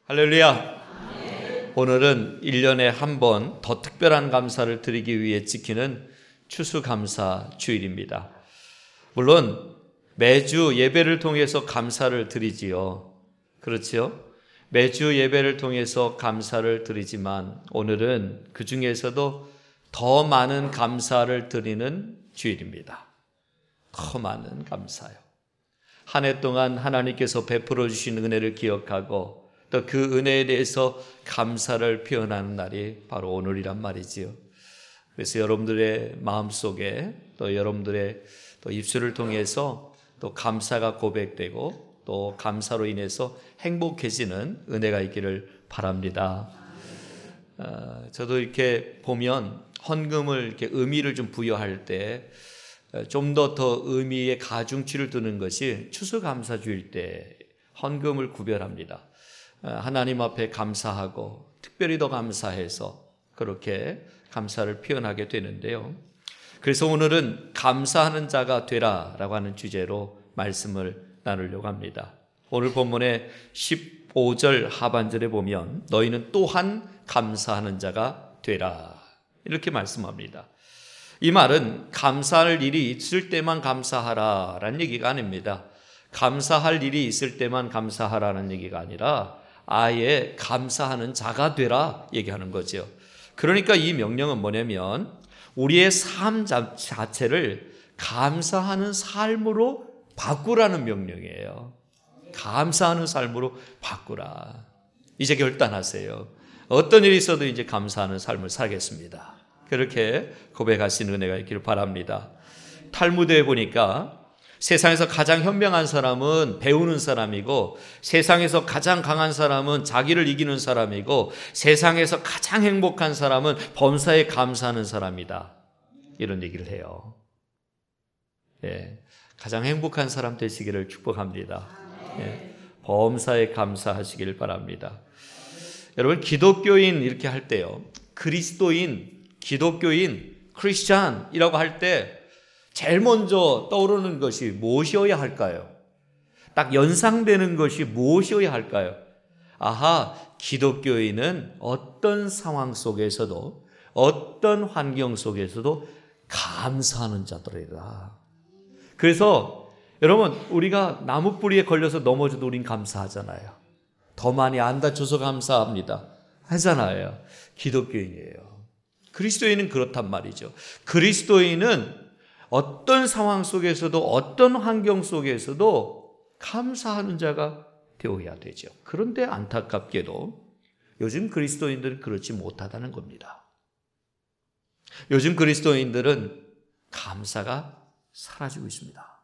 할렐루야. 오늘은 1년에 한 번 더 특별한 감사를 드리기 위해 지키는 추수감사 주일입니다. 물론 매주 예배를 통해서 감사를 드리지요. 그렇지요? 매주 예배를 통해서 감사를 드리지만 오늘은 그 중에서도 더 많은 감사를 드리는 주일입니다. 더 많은 감사요. 한 해 동안 하나님께서 베풀어 주신 은혜를 기억하고 또 그 은혜에 대해서 감사를 표현하는 날이 바로 오늘이란 말이지요. 그래서 여러분들의 마음속에 또 여러분들의 또 입술을 통해서 또 감사가 고백되고 또 감사로 인해서 행복해지는 은혜가 있기를 바랍니다. 저도 이렇게 보면 헌금을 이렇게 의미를 좀 부여할 때 좀 더 의미의 가중치를 두는 것이 추수감사주일 때 헌금을 구별합니다. 하나님 앞에 감사하고 특별히 더 감사해서 그렇게 감사를 표현하게 되는데요. 그래서 오늘은 감사하는 자가 되라라고 하는 주제로 말씀을 나누려고 합니다. 오늘 본문의 15절 하반절에 보면 너희는 또한 감사하는 자가 되라 이렇게 말씀합니다. 이 말은 감사할 일이 있을 때만 감사하라라는 얘기가 아닙니다. 감사할 일이 있을 때만 감사하라는 얘기가 아니라 아예 감사하는 자가 되라 얘기하는 거죠. 그러니까 이 명령은 뭐냐면 우리의 삶 자체를 감사하는 삶으로 바꾸라는 명령이에요. 감사하는 삶으로 바꾸라. 이제 결단하세요. 어떤 일이 있어도 이제 감사하는 삶을 살겠습니다. 그렇게 고백하시는 은혜가 있기를 바랍니다. 탈무드에 보니까 세상에서 가장 현명한 사람은 배우는 사람이고 세상에서 가장 강한 사람은 자기를 이기는 사람이고 세상에서 가장 행복한 사람은 범사에 감사하는 사람이다. 이런 얘기를 해요. 예, 가장 행복한 사람 되시기를 축복합니다. 예, 범사에 감사하시길 바랍니다. 여러분 기독교인 이렇게 할 때요. 그리스도인, 기독교인, 크리스찬이라고 할 때 제일 먼저 떠오르는 것이 무엇이어야 할까요? 딱 연상되는 것이 무엇이어야 할까요? 아하, 기독교인은 어떤 상황 속에서도 어떤 환경 속에서도 감사하는 자들이다. 그래서 여러분 우리가 나무 뿌리에 걸려서 넘어져도 우린 감사하잖아요. 더 많이 안 다쳐서 감사합니다. 하잖아요. 기독교인이에요. 그리스도인은 그렇단 말이죠. 그리스도인은 어떤 상황 속에서도 어떤 환경 속에서도 감사하는 자가 되어야 되죠. 그런데 안타깝게도 요즘 그리스도인들은 그렇지 못하다는 겁니다. 요즘 그리스도인들은 감사가 사라지고 있습니다.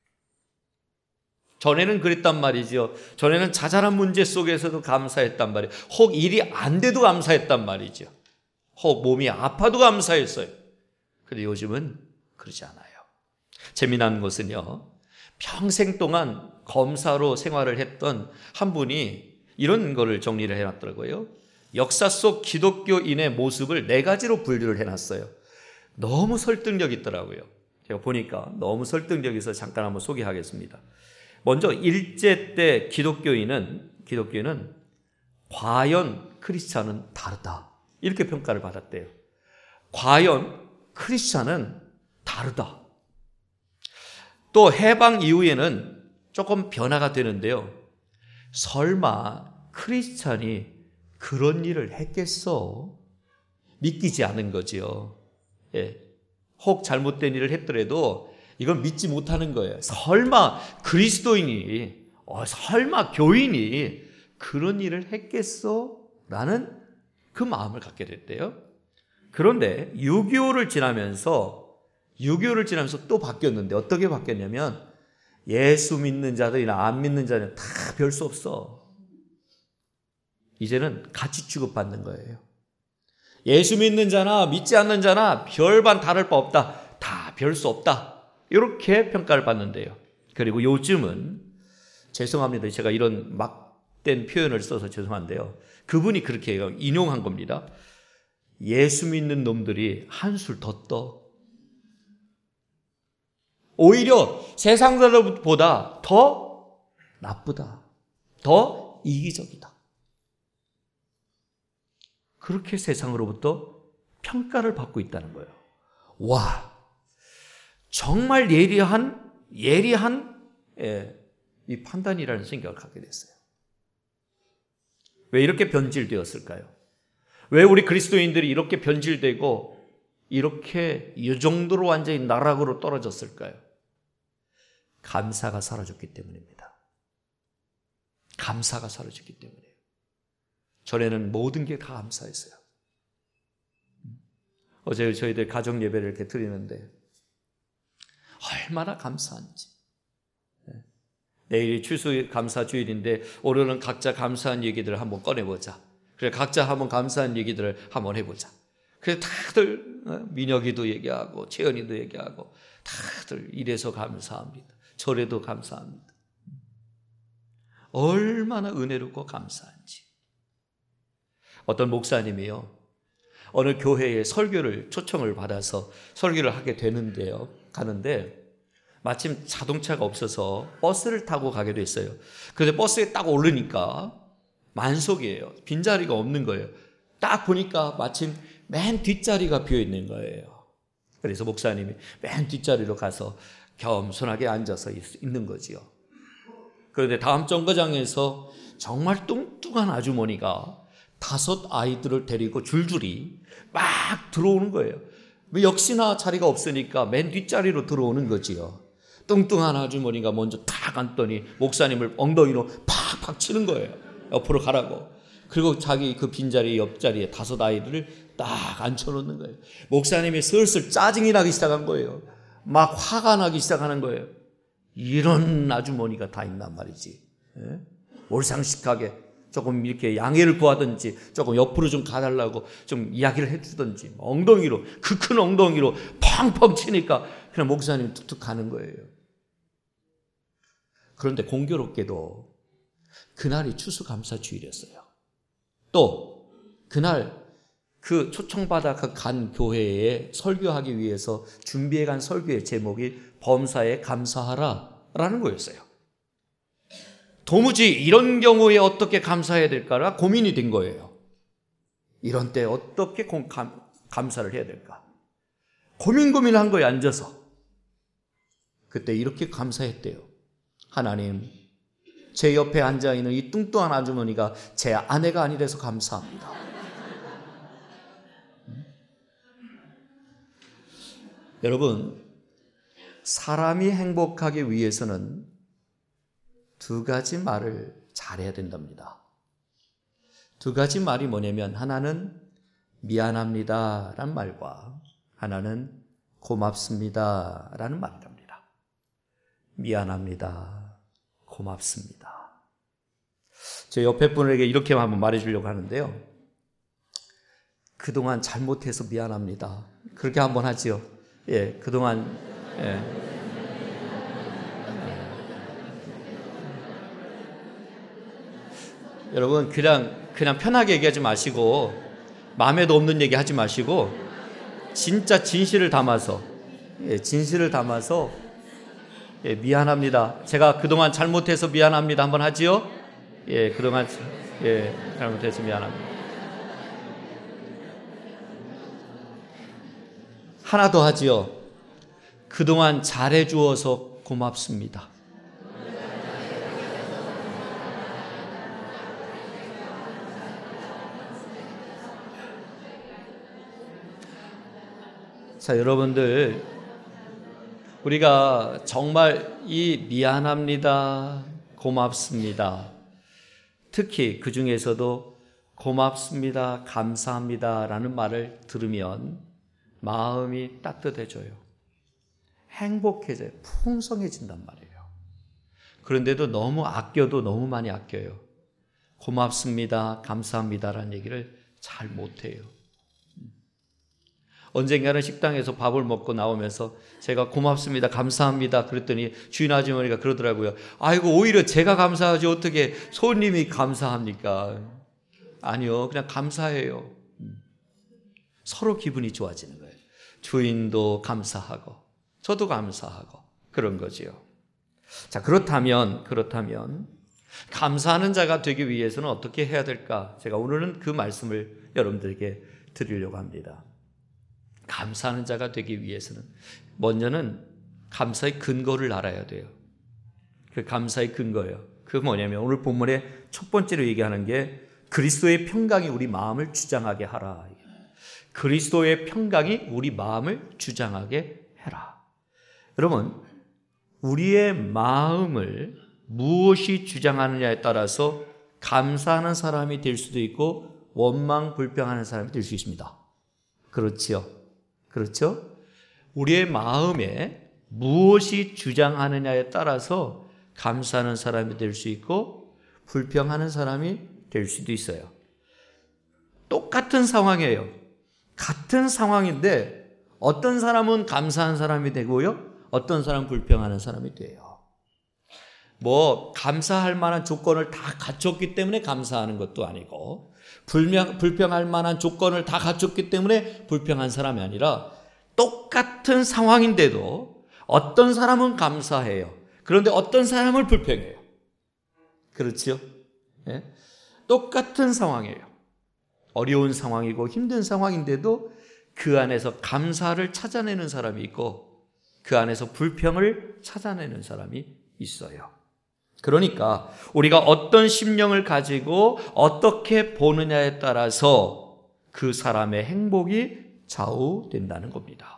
전에는 그랬단 말이죠. 전에는 자잘한 문제 속에서도 감사했단 말이에요. 혹 일이 안 돼도 감사했단 말이죠. 혹 몸이 아파도 감사했어요. 그런데 요즘은 그러지 않아요. 재미난 것은요. 평생 동안 검사로 생활을 했던 한 분이 이런 거를 정리를 해놨더라고요. 역사 속 기독교인의 모습을 4가지로 분류를 해놨어요. 너무 설득력 있더라고요. 제가 보니까 너무 설득력 있어서 잠깐 한번 소개하겠습니다. 먼저 일제 때 기독교인은 과연 크리스찬은 다르다. 이렇게 평가를 받았대요. 과연 크리스찬은 다르다. 또 해방 이후에는 조금 변화가 되는데요. 설마 크리스찬이 그런 일을 했겠어? 믿기지 않은 거지요. 예. 혹 잘못된 일을 했더라도 이건 믿지 못하는 거예요. 설마 그리스도인이, 설마 교인이 그런 일을 했겠어? 라는 그 마음을 갖게 됐대요. 그런데 6.25를 지나면서 또 바뀌었는데 어떻게 바뀌었냐면 예수 믿는 자들이나 안 믿는 자들은 다 별 수 없어. 이제는 같이 취급받는 거예요. 예수 믿는 자나 믿지 않는 자나 별반 다를 바 없다. 다 별 수 없다. 이렇게 평가를 받는데요. 그리고 요즘은 죄송합니다. 제가 이런 막된 표현을 써서 죄송한데요. 그분이 그렇게 인용한 겁니다. 예수 믿는 놈들이 한술 더 떠. 오히려 세상 사람보다 더 나쁘다. 더 이기적이다. 그렇게 세상으로부터 평가를 받고 있다는 거예요. 와, 정말 예리한 이 판단이라는 생각을 갖게 됐어요. 왜 이렇게 변질되었을까요? 왜 우리 그리스도인들이 이렇게 변질되고 이렇게 이 정도로 완전히 나락으로 떨어졌을까요? 감사가 사라졌기 때문입니다. 감사가 사라졌기 때문이에요. 전에는 모든 게 다 감사했어요. 어제 저희들 가정 예배를 이렇게 드리는데 얼마나 감사한지. 내일이 추수감사 주일인데 오늘은 각자 감사한 얘기들을 한번 꺼내보자. 그래, 각자 한번 감사한 얘기들을 한번 해보자. 그래서 다들 민혁이도 얘기하고 채연이도 얘기하고 다들 이래서 감사합니다. 저래도 감사합니다. 얼마나 은혜롭고 감사한지. 어떤 목사님이요, 어느 교회에 설교를 초청을 받아서 설교를 하게 되는데요, 가는데 마침 자동차가 없어서 버스를 타고 가게 됐어요. 그런데 버스에 딱 오르니까 만석이에요. 빈자리가 없는 거예요. 딱 보니까 마침 맨 뒷자리가 비어 있는 거예요. 그래서 목사님이 맨 뒷자리로 가서 겸손하게 앉아서 있는 거지요. 그런데 다음 정거장에서 정말 뚱뚱한 아주머니가 5 아이들을 데리고 줄줄이 막 들어오는 거예요. 역시나 자리가 없으니까 맨 뒷자리로 들어오는 거지요. 뚱뚱한 아주머니가 먼저 탁 앉더니 목사님을 엉덩이로 팍팍 치는 거예요. 옆으로 가라고. 그리고 자기 그 빈자리 옆자리에 5 아이들을 딱 앉혀놓는 거예요. 목사님이 슬슬 짜증이 나기 시작한 거예요. 막 화가 나기 시작하는 거예요. 이런 아주머니가 다 있단 말이지. 몰상식하게 조금 이렇게 양해를 구하든지 조금 옆으로 좀 가달라고 좀 이야기를 해주든지, 엉덩이로, 그 큰 엉덩이로 펑펑 치니까 그냥 목사님 툭툭 가는 거예요. 그런데 공교롭게도 그날이 추수감사주일이었어요. 또 그날 그 초청받아 간 교회에 설교하기 위해서 준비해 간 설교의 제목이 범사에 감사하라라는 거였어요. 도무지 이런 경우에 어떻게 감사해야 될까가 고민이 된 거예요. 이런 때 어떻게 감사를 해야 될까? 고민한 거예요, 앉아서. 그때 이렇게 감사했대요. 하나님, 제 옆에 앉아있는 이 뚱뚱한 아주머니가 제 아내가 아니라서 감사합니다. 여러분, 사람이 행복하기 위해서는 2 가지 말을 잘해야 된답니다. 2 가지 말이 뭐냐면, 하나는 미안합니다 라는 말과 하나는 고맙습니다 라는 말이랍니다. 미안합니다, 고맙습니다. 제 옆에 분에게 이렇게 한번 말해주려고 하는데요, 그동안 잘못해서 미안합니다. 그렇게 한번 하지요. 예, 그동안 여러분, 그냥 편하게 얘기하지 마시고, 마음에도 없는 얘기 하지 마시고, 진짜 진실을 담아서 미안합니다. 제가 그동안 잘못해서 미안합니다. 한번 하지요? 그동안 잘못해서 미안합니다. 하나 더 하지요. 그동안 잘해주어서 고맙습니다. 자, 여러분들, 우리가 정말 이 미안합니다, 고맙습니다, 특히 그 중에서도 고맙습니다, 감사합니다 라는 말을 들으면 마음이 따뜻해져요. 행복해져요. 풍성해진단 말이에요. 그런데도 너무 아껴도 너무 많이 아껴요. 고맙습니다, 감사합니다라는 얘기를 잘 못해요. 언젠가는 식당에서 밥을 먹고 나오면서 제가 고맙습니다, 감사합니다 그랬더니 주인 아주머니가 그러더라고요. 아이고, 오히려 제가 감사하지 어떻게 손님이 감사합니까? 아니요, 그냥 감사해요. 서로 기분이 좋아지는 거예요. 주인도 감사하고 저도 감사하고 그런 거지요. 자, 그렇다면 감사하는 자가 되기 위해서는 어떻게 해야 될까? 제가 오늘은 그 말씀을 여러분들에게 드리려고 합니다. 감사하는 자가 되기 위해서는 먼저는 감사의 근거를 알아야 돼요. 그 감사의 근거예요. 그 뭐냐면 오늘 본문의 첫 번째로 얘기하는 게 그리스도의 평강이 우리 마음을 주장하게 하라. 그리스도의 평강이 우리 마음을 주장하게 해라. 여러분, 우리의 마음을 무엇이 주장하느냐에 따라서 감사하는 사람이 될 수도 있고 원망 불평하는 사람이 될 수 있습니다. 그렇죠? 그렇죠? 우리의 마음에 무엇이 주장하느냐에 따라서 감사하는 사람이 될 수 있고 불평하는 사람이 될 수도 있어요. 똑같은 상황이에요. 같은 상황인데 어떤 사람은 감사한 사람이 되고요, 어떤 사람은 불평하는 사람이 돼요. 뭐 감사할 만한 조건을 다 갖췄기 때문에 감사하는 것도 아니고 불평할 만한 조건을 다 갖췄기 때문에 불평한 사람이 아니라 똑같은 상황인데도 어떤 사람은 감사해요. 그런데 어떤 사람을 불평해요. 그렇죠? 예? 똑같은 상황이에요. 어려운 상황이고 힘든 상황인데도 그 안에서 감사를 찾아내는 사람이 있고 그 안에서 불평을 찾아내는 사람이 있어요. 그러니까 우리가 어떤 심령을 가지고 어떻게 보느냐에 따라서 그 사람의 행복이 좌우된다는 겁니다.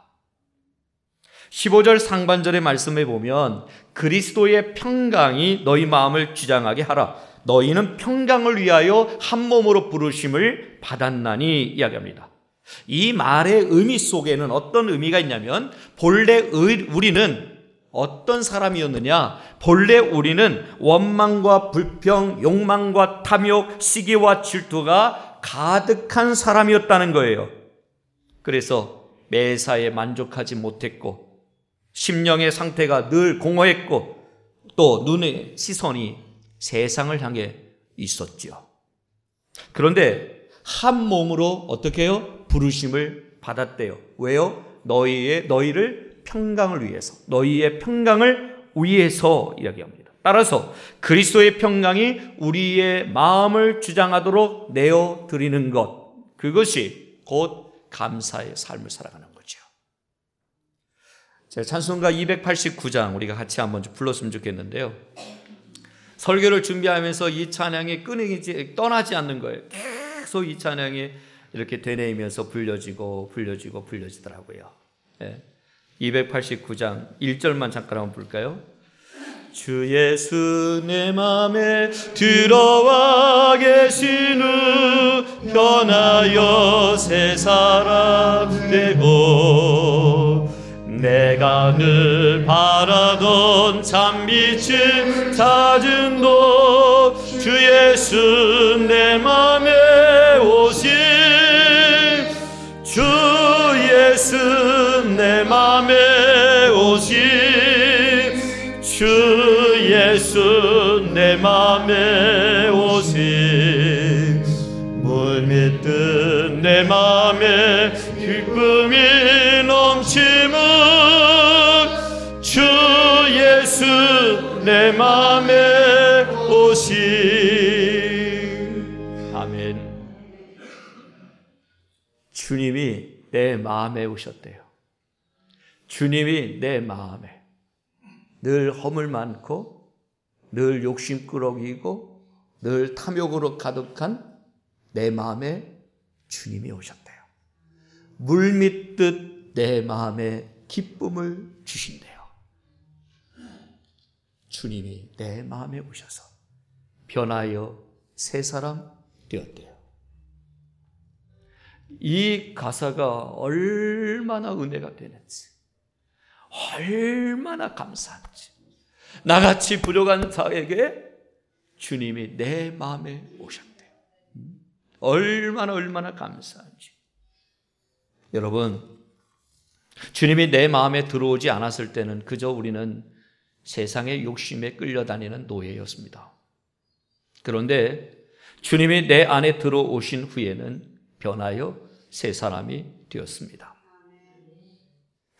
15절 상반절의 말씀에 보면 그리스도의 평강이 너희 마음을 주장하게 하라. 너희는 평강을 위하여 한 몸으로 부르심을 받았나니 이야기합니다. 이 말의 의미 속에는 어떤 의미가 있냐면 본래 우리는 어떤 사람이었느냐? 본래 우리는 원망과 불평, 욕망과 탐욕, 시기와 질투가 가득한 사람이었다는 거예요. 그래서 매사에 만족하지 못했고 심령의 상태가 늘 공허했고 또 눈의 시선이 세상을 향해 있었죠. 그런데 한 몸으로 어떻게 해요? 부르심을 받았대요. 왜요? 너희를 평강을 위해서, 너희의 평강을 위해서 이야기합니다. 따라서 그리스도의 평강이 우리의 마음을 주장하도록 내어드리는 것, 그것이 곧 감사의 삶을 살아가는 거죠. 제가 찬송가 289장 우리가 같이 한번 좀 불렀으면 좋겠는데요. 설교를 준비하면서 이 찬양이 끊이지 떠나지 않는 거예요. 계속 이 찬양이 이렇게 되뇌이면서 불려지더라고요. 네. 289장 1절만 잠깐 한번 볼까요? 주 예수 내 맘에 들어와 계신 후 변하여 새 사람 되고 내가 늘 바라던 참빛을 찾은 곳 주 예수 내 맘에 오신 주 예수 내 맘에 오신 주 예수 내 맘에 오신 물밀듯 내 맘에 기쁨이 넘치는 주 예수 내 맘에 오신 아멘. 주님이 내 마음에 오셨대요. 주님이 내 마음에 늘 허물 많고 늘 욕심꾸러기이고 늘 탐욕으로 가득한 내 마음에 주님이 오셨대요. 물밀듯 내 마음에 기쁨을 주신대요. 주님이 내 마음에 오셔서 변하여 새 사람 되었대요. 이 가사가 얼마나 은혜가 되는지, 얼마나 감사한지, 나같이 부족한 자에게 주님이 내 마음에 오셨대요. 얼마나 감사한지. 여러분, 주님이 내 마음에 들어오지 않았을 때는 그저 우리는 세상의 욕심에 끌려다니는 노예였습니다. 그런데 주님이 내 안에 들어오신 후에는 변하여 새 사람이 되었습니다.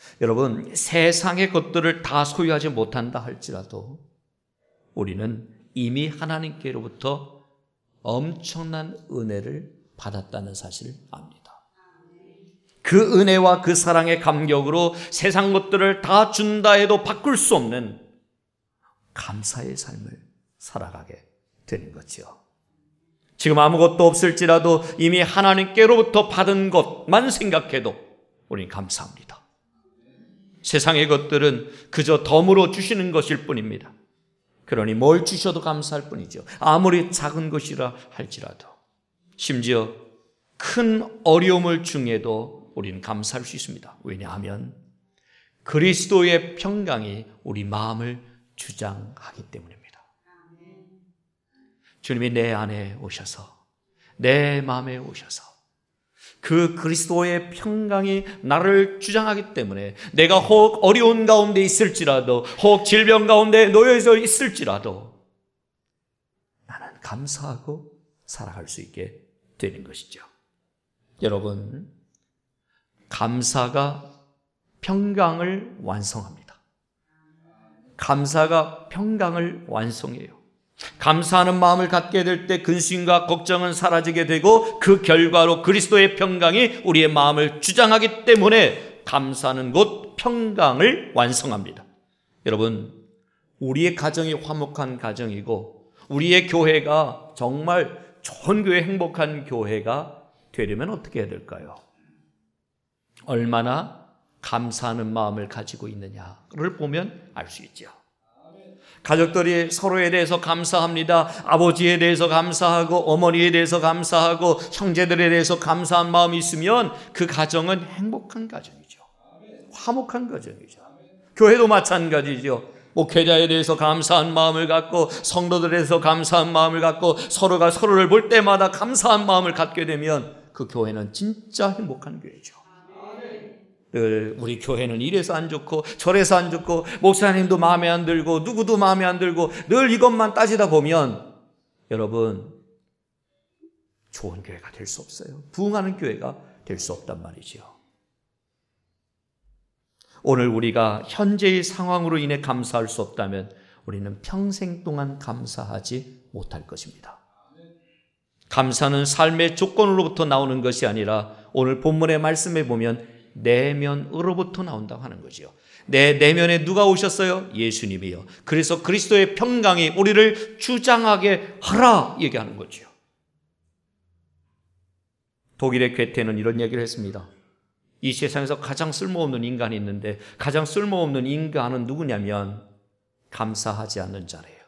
여러분, 세상의 것들을 다 소유하지 못한다 할지라도 우리는 이미 하나님께로부터 엄청난 은혜를 받았다는 사실을 압니다. 그 은혜와 그 사랑의 감격으로 세상 것들을 다 준다 해도 바꿀 수 없는 감사의 삶을 살아가게 되는 거죠. 지금 아무것도 없을지라도 이미 하나님께로부터 받은 것만 생각해도 우리는 감사합니다. 세상의 것들은 그저 덤으로 주시는 것일 뿐입니다. 그러니 뭘 주셔도 감사할 뿐이죠. 아무리 작은 것이라 할지라도. 심지어 큰 어려움을 중에도 우리는 감사할 수 있습니다. 왜냐하면 그리스도의 평강이 우리 마음을 주장하기 때문입니다. 주님이 내 안에 오셔서, 내 마음에 오셔서 그 그리스도의 평강이 나를 주장하기 때문에 내가 혹 어려운 가운데 있을지라도, 혹 질병 가운데 놓여져 있을지라도 나는 감사하고 살아갈 수 있게 되는 것이죠. 여러분, 감사가 평강을 완성합니다. 감사가 평강을 완성해요. 감사하는 마음을 갖게 될 때 근심과 걱정은 사라지게 되고 그 결과로 그리스도의 평강이 우리의 마음을 주장하기 때문에 감사는 곧 평강을 완성합니다. 여러분, 우리의 가정이 화목한 가정이고 우리의 교회가 정말 좋은 교회, 행복한 교회가 되려면 어떻게 해야 될까요? 얼마나 감사하는 마음을 가지고 있느냐를 보면 알 수 있죠. 가족들이 서로에 대해서 감사합니다. 아버지에 대해서 감사하고 어머니에 대해서 감사하고 형제들에 대해서 감사한 마음이 있으면 그 가정은 행복한 가정이죠. 화목한 가정이죠. 교회도 마찬가지죠. 목회자에 대해서 감사한 마음을 갖고 성도들에 대해서 감사한 마음을 갖고 서로가 서로를 볼 때마다 감사한 마음을 갖게 되면 그 교회는 진짜 행복한 교회죠. 늘 우리 교회는 이래서 안 좋고 저래서 안 좋고 목사님도 마음에 안 들고 누구도 마음에 안 들고 늘 이것만 따지다 보면 여러분 좋은 교회가 될 수 없어요. 부흥하는 교회가 될 수 없단 말이죠. 오늘 우리가 현재의 상황으로 인해 감사할 수 없다면 우리는 평생 동안 감사하지 못할 것입니다. 감사는 삶의 조건으로부터 나오는 것이 아니라 오늘 본문의 말씀에 보면 내면으로부터 나온다고 하는 거죠. 내 내면에 누가 오셨어요? 예수님이요. 그래서 그리스도의 평강이 우리를 주장하게 하라 얘기하는 거죠. 독일의 괴테는 이런 얘기를 했습니다. 이 세상에서 가장 쓸모없는 인간이 있는데 가장 쓸모없는 인간은 누구냐면 감사하지 않는 자래요.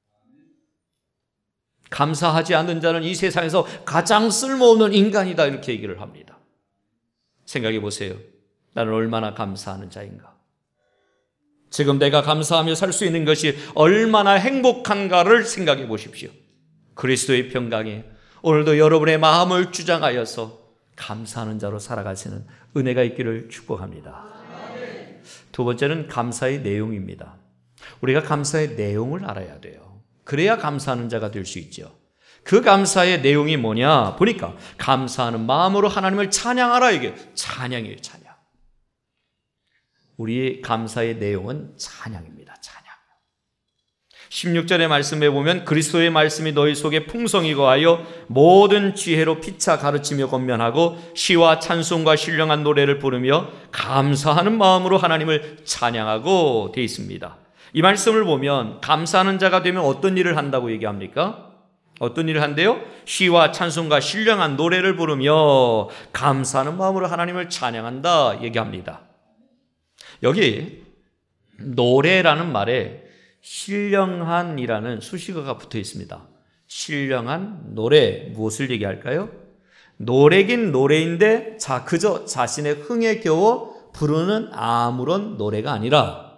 감사하지 않는 자는 이 세상에서 가장 쓸모없는 인간이다 이렇게 얘기를 합니다. 생각해 보세요. 나는 얼마나 감사하는 자인가? 지금 내가 감사하며 살 수 있는 것이 얼마나 행복한가를 생각해 보십시오. 그리스도의 평강이 오늘도 여러분의 마음을 주장하여서 감사하는 자로 살아가시는 은혜가 있기를 축복합니다. 두 번째는 감사의 내용입니다. 우리가 감사의 내용을 알아야 돼요. 그래야 감사하는 자가 될 수 있죠. 그 감사의 내용이 뭐냐 보니까 감사하는 마음으로 하나님을 찬양하라 이게 찬양이에요. 찬양. 우리의 감사의 내용은 찬양입니다. 찬양. 16절의 말씀에 보면 그리스도의 말씀이 너희 속에 풍성히 거하여 모든 지혜로 피차 가르치며 권면하고 시와 찬송과 신령한 노래를 부르며 감사하는 마음으로 하나님을 찬양하고 되어 있습니다. 이 말씀을 보면 감사하는 자가 되면 어떤 일을 한다고 얘기합니까? 어떤 일을 한대요? 시와 찬송과 신령한 노래를 부르며 감사하는 마음으로 하나님을 찬양한다 얘기합니다. 여기 노래라는 말에 신령한이라는 수식어가 붙어 있습니다. 신령한 노래 무엇을 얘기할까요? 노래긴 노래인데 그저 자신의 흥에 겨워 부르는 아무런 노래가 아니라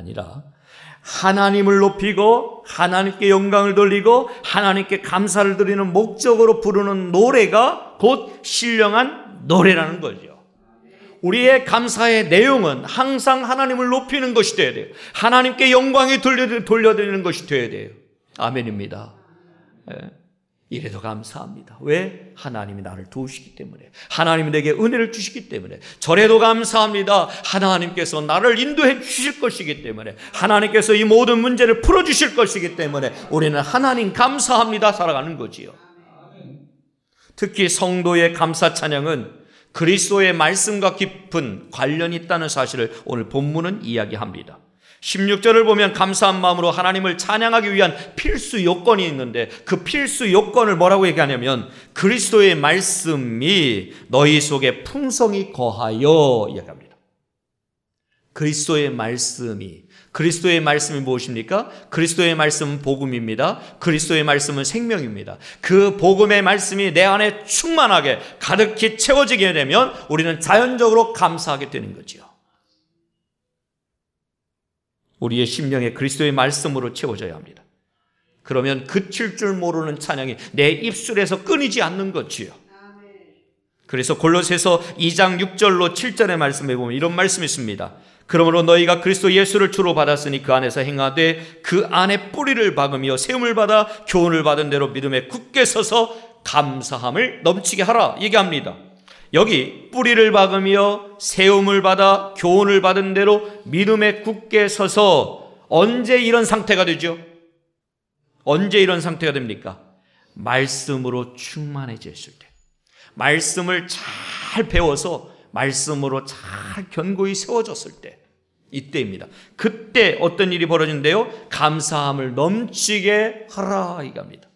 하나님을 높이고 하나님께 영광을 돌리고 하나님께 감사를 드리는 목적으로 부르는 노래가 곧 신령한 노래라는 거죠. 우리의 감사의 내용은 항상 하나님을 높이는 것이 되어야 돼요. 하나님께 영광이 돌려드리는 것이 되어야 돼요. 아멘입니다. 이래도 감사합니다. 왜? 하나님이 나를 도우시기 때문에, 하나님이 내게 은혜를 주시기 때문에. 저래도 감사합니다. 하나님께서 나를 인도해 주실 것이기 때문에, 하나님께서 이 모든 문제를 풀어주실 것이기 때문에 우리는 하나님 감사합니다 살아가는 거지요. 특히 성도의 감사 찬양은 그리스도의 말씀과 깊은 관련이 있다는 사실을 오늘 본문은 이야기합니다. 16절을 보면 감사한 마음으로 하나님을 찬양하기 위한 필수 요건이 있는데, 그 필수 요건을 뭐라고 얘기하냐면 그리스도의 말씀이 너희 속에 풍성히 거하여 이야기합니다. 그리스도의 말씀이 무엇입니까? 그리스도의 말씀은 복음입니다. 그리스도의 말씀은 생명입니다. 그 복음의 말씀이 내 안에 충만하게 가득히 채워지게 되면 우리는 자연적으로 감사하게 되는 거죠. 우리의 심령에 그리스도의 말씀으로 채워져야 합니다. 그러면 그칠 줄 모르는 찬양이 내 입술에서 끊이지 않는 거지요. 그래서 골로새서 2장 6절로 7절의 말씀에 보면 이런 말씀이 있습니다. 그러므로 너희가 그리스도 예수를 주로 받았으니 그 안에서 행하되 그 안에 뿌리를 박으며 세움을 받아 교훈을 받은 대로 믿음에 굳게 서서 감사함을 넘치게 하라 얘기합니다. 여기 뿌리를 박으며 세움을 받아 교훈을 받은 대로 믿음에 굳게 서서, 언제 이런 상태가 되죠? 언제 이런 상태가 됩니까? 말씀으로 충만해졌을 때, 말씀을 잘 배워서 말씀으로 잘 견고히 세워졌을 때, 이때입니다. 그때 어떤 일이 벌어진대요? 감사함을 넘치게 하라 이겁니다.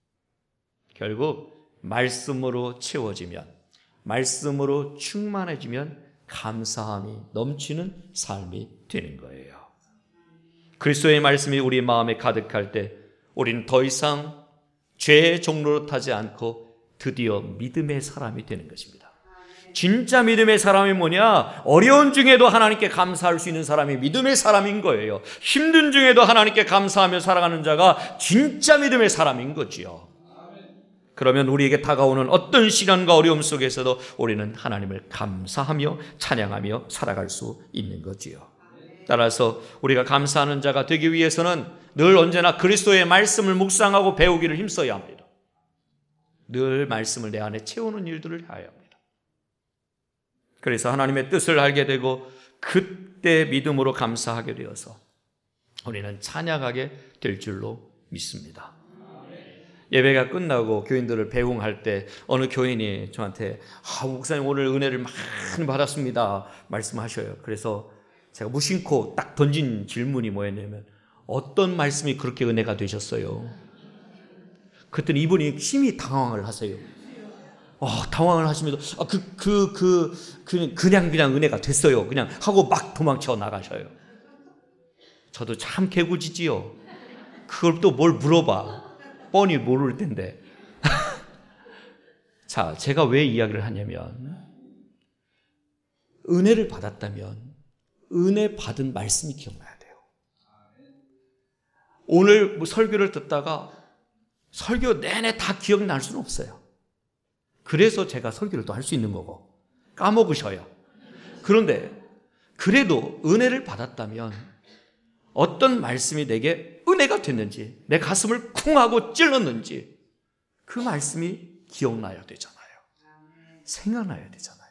결국 말씀으로 채워지면, 말씀으로 충만해지면 감사함이 넘치는 삶이 되는 거예요. 그리스도의 말씀이 우리 마음에 가득할 때 우리는 더 이상 죄의 종로로 타지 않고 드디어 믿음의 사람이 되는 것입니다. 진짜 믿음의 사람이 뭐냐? 어려운 중에도 하나님께 감사할 수 있는 사람이 믿음의 사람인 거예요. 힘든 중에도 하나님께 감사하며 살아가는 자가 진짜 믿음의 사람인 거지요. 그러면 우리에게 다가오는 어떤 시련과 어려움 속에서도 우리는 하나님을 감사하며 찬양하며 살아갈 수 있는 거지요. 따라서 우리가 감사하는 자가 되기 위해서는 늘 언제나 그리스도의 말씀을 묵상하고 배우기를 힘써야 합니다. 늘 말씀을 내 안에 채우는 일들을 해야 합니다. 그래서 하나님의 뜻을 알게 되고 그때 믿음으로 감사하게 되어서 우리는 찬양하게 될 줄로 믿습니다. 예배가 끝나고 교인들을 배웅할 때 어느 교인이 저한테 목사님 오늘 은혜를 많이 받았습니다 말씀하셔요. 그래서 제가 무심코 딱 던진 질문이 뭐였냐면, 어떤 말씀이 그렇게 은혜가 되셨어요? 그랬더니 이분이 심히 당황을 하세요. 당황을 하시면서 그냥 은혜가 됐어요 그냥 하고 막 도망쳐 나가셔요. 저도 참 개구지지요. 그걸 또 뭘 물어봐. 뻔히 모를 텐데. 자, 제가 왜 이야기를 하냐면, 은혜를 받았다면 은혜 받은 말씀이 기억나야 돼요. 오늘 설교를 듣다가 설교 내내 다 기억날 수는 없어요. 그래서 제가 설교를 또 할 수 있는 거고, 까먹으셔요. 그런데 그래도 은혜를 받았다면 어떤 말씀이 내게 은혜가 됐는지, 내 가슴을 쿵 하고 찔렀는지 그 말씀이 기억나야 되잖아요. 생각나야 되잖아요.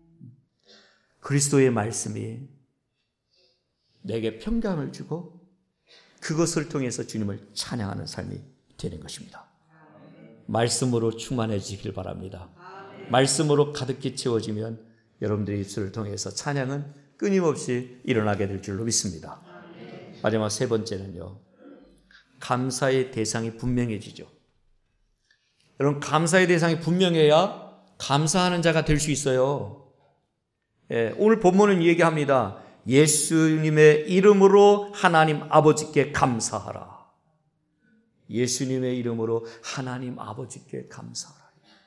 그리스도의 말씀이 내게 평강을 주고 그것을 통해서 주님을 찬양하는 삶이 되는 것입니다. 말씀으로 충만해지길 바랍니다. 말씀으로 가득히 채워지면 여러분들의 입술을 통해서 찬양은 끊임없이 일어나게 될 줄로 믿습니다. 마지막 세 번째는요, 감사의 대상이 분명해지죠. 여러분, 감사의 대상이 분명해야 감사하는 자가 될 수 있어요. 오늘 본문은 얘기합니다. 예수님의 이름으로 하나님 아버지께 감사하라. 예수님의 이름으로 하나님 아버지께 감사하라.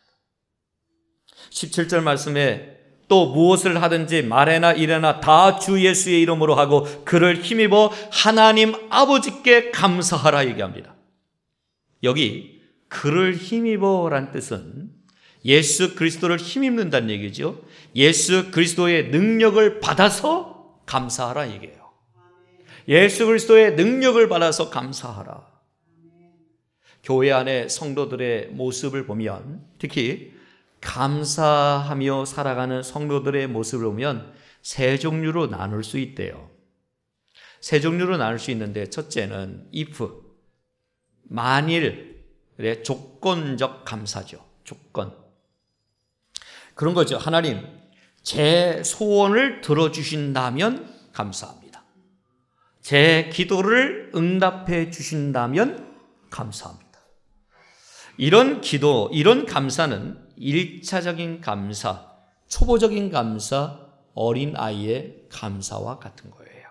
17절 말씀에 또 무엇을 하든지 말해나 이래나 다 주 예수의 이름으로 하고 그를 힘입어 하나님 아버지께 감사하라 얘기합니다. 여기 그를 힘입어란 뜻은 예수 그리스도를 힘입는다는 얘기죠. 예수 그리스도의 능력을 받아서 감사하라 얘기예요. 예수 그리스도의 능력을 받아서 감사하라. 교회 안에 성도들의 모습을 보면, 특히 감사하며 살아가는 성도들의 모습을 보면 세 종류로 나눌 수 있대요. 세 종류로 나눌 수 있는데, 첫째는 if, 만일의 조건적 감사죠. 조건. 그런 거죠. 하나님, 제 소원을 들어주신다면 감사합니다. 제 기도를 응답해 주신다면 감사합니다. 이런 기도, 이런 감사는 1차적인 감사, 초보적인 감사, 어린아이의 감사와 같은 거예요.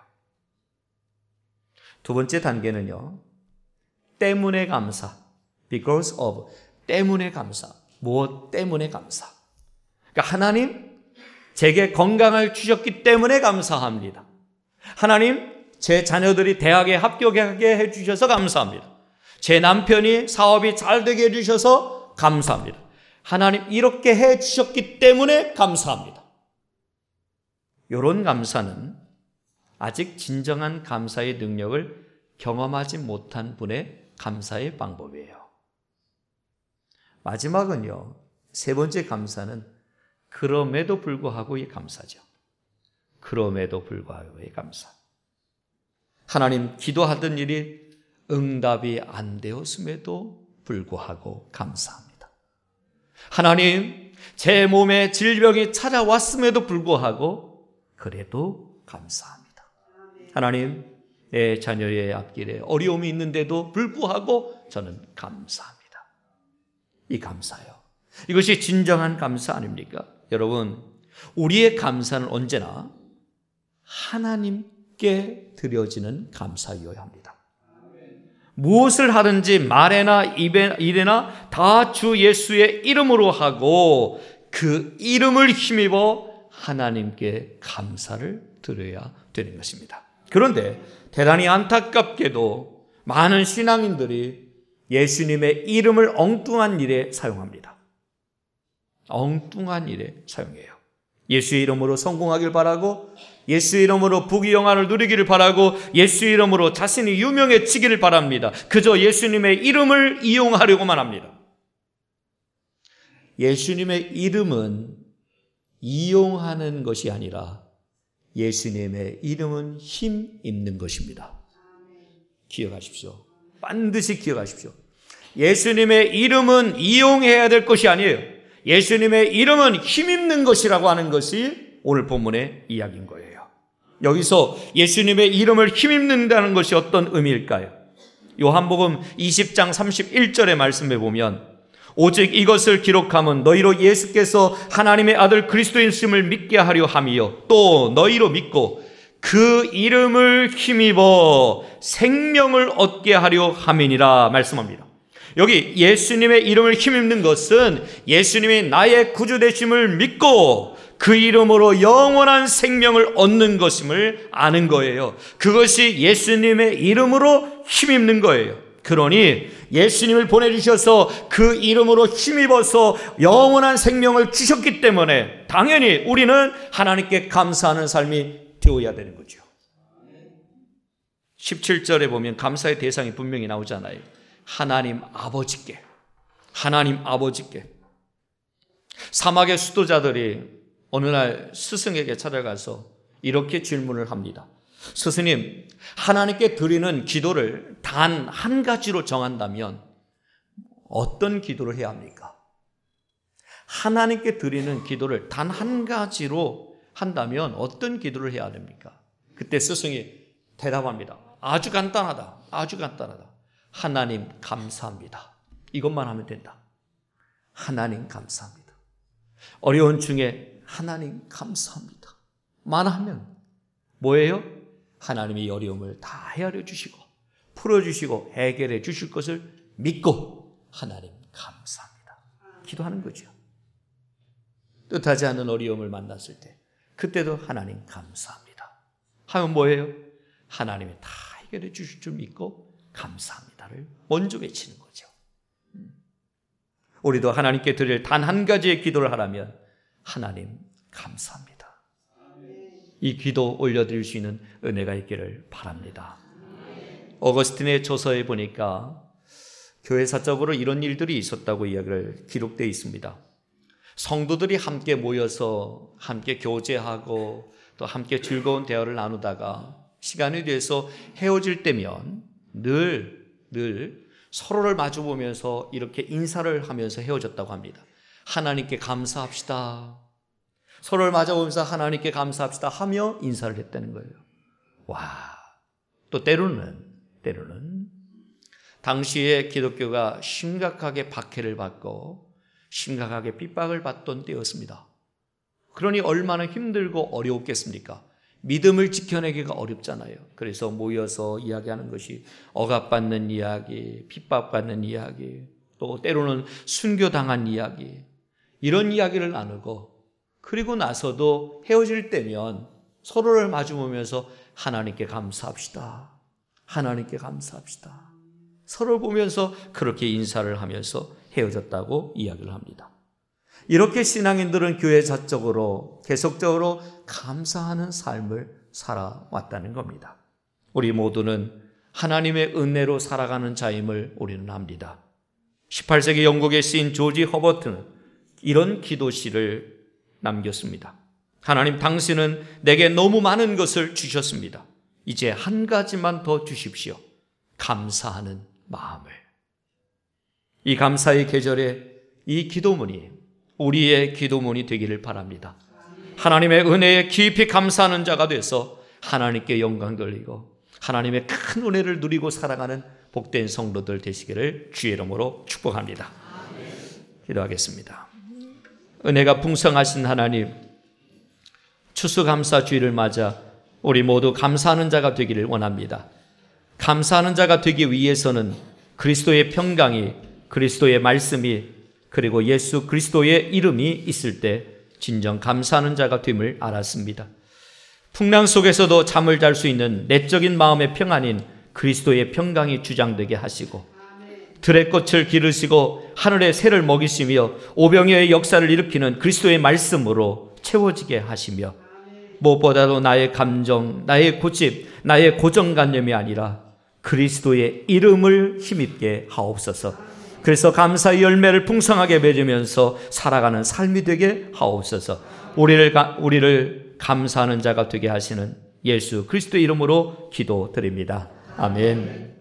두 번째 단계는요, 때문에 감사, because of, 때문에 감사, 무엇 때문에 감사. 그러니까 하나님, 제게 건강을 주셨기 때문에 감사합니다. 하나님, 제 자녀들이 대학에 합격하게 해주셔서 감사합니다. 제 남편이 사업이 잘 되게 해주셔서 감사합니다. 하나님, 이렇게 해주셨기 때문에 감사합니다. 이런 감사는 아직 진정한 감사의 능력을 경험하지 못한 분의 감사의 방법이에요. 마지막은요, 세 번째 감사는 그럼에도 불구하고의 감사죠. 그럼에도 불구하고의 감사. 하나님, 기도하던 일이 응답이 안 되었음에도 불구하고 감사합니다. 하나님, 제 몸에 질병이 찾아왔음에도 불구하고 그래도 감사합니다. 하나님, 내 자녀의 앞길에 어려움이 있는데도 불구하고 저는 감사합니다. 이 감사요. 이것이 진정한 감사 아닙니까? 여러분, 우리의 감사는 언제나 하나님께 드려지는 감사여야 합니다. 무엇을 하든지 말에나 일에나 다 주 예수의 이름으로 하고 그 이름을 힘입어 하나님께 감사를 드려야 되는 것입니다. 그런데 대단히 안타깝게도 많은 신앙인들이 예수님의 이름을 엉뚱한 일에 사용합니다. 엉뚱한 일에 사용해요. 예수의 이름으로 성공하길 바라고, 예수의 이름으로 부귀영화를 누리기를 바라고, 예수의 이름으로 자신이 유명해지기를 바랍니다. 그저 예수님의 이름을 이용하려고만 합니다. 예수님의 이름은 이용하는 것이 아니라 예수님의 이름은 힘 있는 것입니다. 기억하십시오. 반드시 기억하십시오. 예수님의 이름은 이용해야 될 것이 아니에요. 예수님의 이름은 힘있는 것이라고 하는 것이 오늘 본문의 이야기인 거예요. 여기서 예수님의 이름을 힘입는다는 것이 어떤 의미일까요? 요한복음 20장 31절의 말씀에 보면, 오직 이것을 기록함은 너희로 예수께서 하나님의 아들 그리스도이심을 믿게 하려 함이요 또 너희로 믿고 그 이름을 힘입어 생명을 얻게 하려 함이니라 말씀합니다. 여기 예수님의 이름을 힘입는 것은 예수님이 나의 구주 되심을 믿고 그 이름으로 영원한 생명을 얻는 것임을 아는 거예요. 그것이 예수님의 이름으로 힘입는 거예요. 그러니 예수님을 보내주셔서 그 이름으로 힘입어서 영원한 생명을 주셨기 때문에 당연히 우리는 하나님께 감사하는 삶이 되어야 되는 거죠. 17절에 보면 감사의 대상이 분명히 나오잖아요. 하나님 아버지께, 하나님 아버지께. 사막의 수도자들이 어느 날 스승에게 찾아가서 이렇게 질문을 합니다. 스승님, 하나님께 드리는 기도를 단 한 가지로 정한다면 어떤 기도를 해야 합니까? 하나님께 드리는 기도를 단 한 가지로 한다면 어떤 기도를 해야 됩니까? 그때 스승이 대답합니다. 아주 간단하다. 아주 간단하다. 하나님 감사합니다. 이것만 하면 된다. 하나님 감사합니다. 어려운 중에 하나님 감사합니다. 만 하면 뭐예요? 하나님이 어려움을 다 헤아려 주시고 풀어주시고 해결해 주실 것을 믿고 하나님 감사합니다. 기도하는 거죠. 뜻하지 않은 어려움을 만났을 때 그때도 하나님 감사합니다. 하면 뭐예요? 하나님이 다 해결해 주실 줄 믿고 감사합니다를 먼저 외치는 거죠. 우리도 하나님께 드릴 단 한 가지의 기도를 하라면 하나님 감사합니다. 이 기도 올려드릴 수 있는 은혜가 있기를 바랍니다. 어거스틴의 저서에 보니까 교회사적으로 이런 일들이 있었다고 이야기를 기록되어 있습니다. 성도들이 함께 모여서 함께 교제하고 또 함께 즐거운 대화를 나누다가 시간이 돼서 헤어질 때면 늘 서로를 마주보면서 이렇게 인사를 하면서 헤어졌다고 합니다. 하나님께 감사합시다. 서로를 마주보면서 하나님께 감사합시다 하며 인사를 했다는 거예요. 와, 또 때로는 당시에 기독교가 심각하게 박해를 받고 심각하게 핍박을 받던 때였습니다. 그러니 얼마나 힘들고 어려웠겠습니까? 믿음을 지켜내기가 어렵잖아요. 그래서 모여서 이야기하는 것이 억압받는 이야기, 핍박받는 이야기, 또 때로는 순교당한 이야기, 이런 이야기를 나누고 그리고 나서도 헤어질 때면 서로를 마주보면서 하나님께 감사합시다. 하나님께 감사합시다. 서로 보면서 그렇게 인사를 하면서 헤어졌다고 이야기를 합니다. 이렇게 신앙인들은 교회 자적으로 계속적으로 감사하는 삶을 살아왔다는 겁니다. 우리 모두는 하나님의 은혜로 살아가는 자임을 우리는 압니다. 18세기 영국에 쓰인 조지 허버트는 이런 기도시를 남겼습니다. 하나님, 당신은 내게 너무 많은 것을 주셨습니다. 이제 한 가지만 더 주십시오. 감사하는 마음을. 이 감사의 계절에 이 기도문이 우리의 기도문이 되기를 바랍니다. 하나님의 은혜에 깊이 감사하는 자가 돼서 하나님께 영광 돌리고 하나님의 큰 은혜를 누리고 살아가는 복된 성도들 되시기를 주의 이름으로 축복합니다. 기도하겠습니다. 은혜가 풍성하신 하나님, 추수감사주의를 맞아 우리 모두 감사하는 자가 되기를 원합니다. 감사하는 자가 되기 위해서는 그리스도의 평강이, 그리스도의 말씀이, 그리고 예수 그리스도의 이름이 있을 때 진정 감사하는 자가 됨을 알았습니다. 풍랑 속에서도 잠을 잘 수 있는 내적인 마음의 평안인 그리스도의 평강이 주장되게 하시고, 들의 꽃을 기르시고 하늘의 새를 먹이시며 오병이어의 역사를 일으키는 그리스도의 말씀으로 채워지게 하시며, 무엇보다도 나의 감정, 나의 고집, 나의 고정관념이 아니라 그리스도의 이름을 힘입게 하옵소서. 그래서 감사의 열매를 풍성하게 맺으면서 살아가는 삶이 되게 하옵소서. 우리를 감사하는 자가 되게 하시는 예수 그리스도의 이름으로 기도드립니다. 아멘.